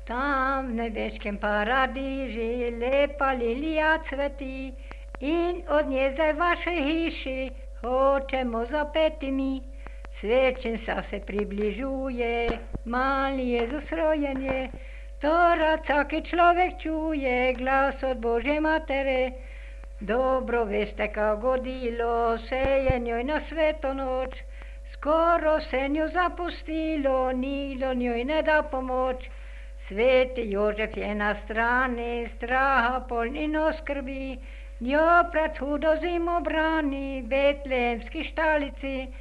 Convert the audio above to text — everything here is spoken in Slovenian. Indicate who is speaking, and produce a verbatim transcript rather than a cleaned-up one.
Speaker 1: Tam v nebeškem paradiži lepa lilija cveti in od nje zdaj vašej hiši hočemo zapeti mi. Svečnica se približuje, mali Jezus rojen je, to rad vsaki človek čuje glas od Božje matere. Dobro veste, kako godilo se je njoj na sveto noč, skoro se njo zapustilo, nikdo njoj ne da pomoč. Sveti Jožef je na strani, straha polni no skrbi, njo pred hudo zimo brani, betlehemski štalici.